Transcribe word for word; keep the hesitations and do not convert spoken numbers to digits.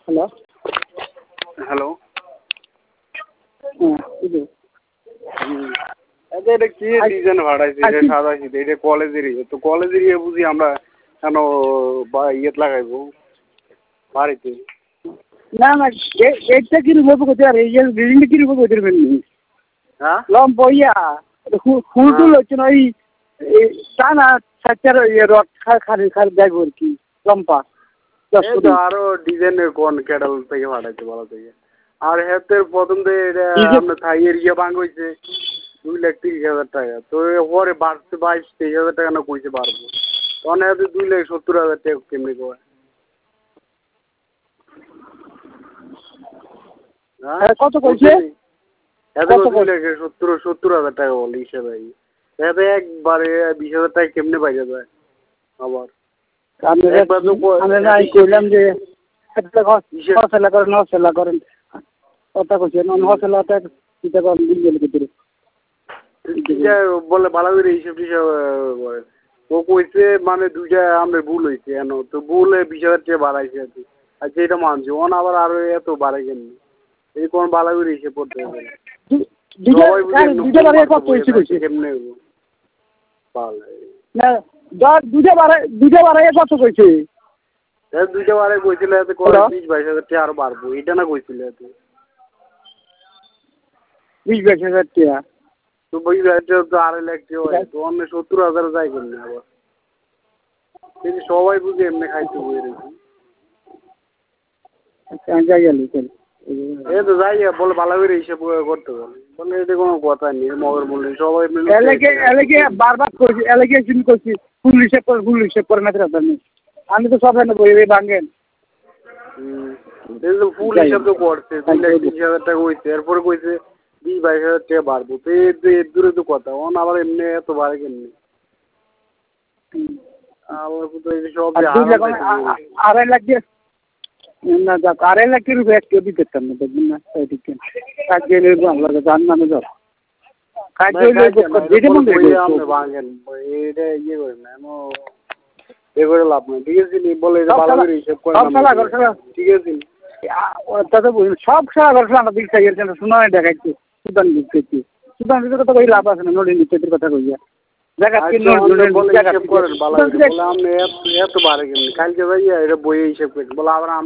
hello hello হ্যাঁ এই যে হুম আচ্ছা এটা কি ডিজাইন ভাড়াইছে এটা সাদা শীত এটা কলেজেরই তো কলেজেরই বুঝি আমরা কেন বা ইয়েত লাগাইবো বাড়িতে না না গেটটা কিরকম করতে আর এই বিল্ডিংটা কিরকম করতে পারবেন হ্যাঁ লম্ব ইয়া ফুল টুল হচ্ছে না ওই তা না সাচ্চার ইয়ে রড খালি খালি ব্যাগ আর কি লম্বা আরো ডিজাইনের কোন ক্যাডাল থেকে ভাড়াইছে বলা থেকে আর হেতে প্রথম থেকে এটা আপনার থাইয়ের ইয়ে ভাঙ হয়েছে দুই লাখ তিরিশ হাজার টাকা তো পরে বাড়ছে বাইশ তেইশ হাজার টাকা না কইছে বাড়বো তখন হাতে দুই লাখ সত্তর হাজার টাকা কেমনি কয় হ্যাঁ কত কইছে এত দুই লাখ সত্তর সত্তর হাজার টাকা বলে হিসেবে এতে একবারে বিশ হাজার টাকা কেমনে পাইয়া যায় আবার আমি কইলাম যে হসেলা করেন হসেলা করেন কথা কইছেন হসেলাটা চিন্তা করেন দিন ভিতরে বলে ভালো করে হিসেব টিসেব ও কইছে মানে দুইটা আমাদের ভুল হয়েছে কেন তো ভুলে বিশ হাজার টাকা বাড়াইছে আর কি আর যেটা মানছি ওন আবার আরো এত বাড়াই কেন এই কোন ভালো করে হিসেব করতে হবে কেমনে না দুইটা বাড়াই দুইটা বাড়াই কত কইছে দুইটা বারে কইছিল এতে বিশ বাইশ হাজার টাকা আরো বাড়বো এটা না কইছিল এতে বিশ বাইশ হাজার টাকা তো বিশ বাইশ হাজার তো আড়াই লাখ টাকা হয় তো অন্য সত্তর হাজার যায় কেমনি আবার কিন্তু সবাই বুঝে এমনি খাইতে বই রেখি যাই গেলি এ তো যাই বলে ভালো করে হিসাব করতে বলে বলে এটা কোনো কথা নেই মগের বললে সবাই মিলে এলাকে এলাকে বারবার করছি এলাকে চিনি করছি ফুল হিসেব করে ফুল হিসেব করে না নেই আমি তো সব এনে বই ভাঙেন হুম ফুল হিসাব তো করছে দুই লাখ তিরিশ হাজার টাকা হয়েছে এরপরে কইছে বিশ বাইশ হাজার টাকা বাড়বো তো এর দূরে তো কথা অন আবার এমনি এত বাড়ে কেমনি আবার তো এই সব আড়াই লাখ দিয়ে না যাক আড়াই লাখ রুপয়ে এক কেউ দিতে পারতাম না দেখবেন না এদিকে কাজ গেলে আমরা জান মানে ধর কাজ গেলে ভাঙেন এটা ইয়ে করেন না এ করে লাভ নেই ঠিক আছে বলে ভালো করে হিসাব করে ঠিক আছে তাতে সব খেলা করছিল আমরা দিক চাই শোনা দেখাচ্ছি সুদান দিক করছি সুদান দিকে কথা কই লাভ আছে না নদী নিচের কথা কইয়া করেন ভালো এত বাড়ে কেমনি কালকে ভাইয়া এটা বইয়ে হিসাব করেন বলে আবার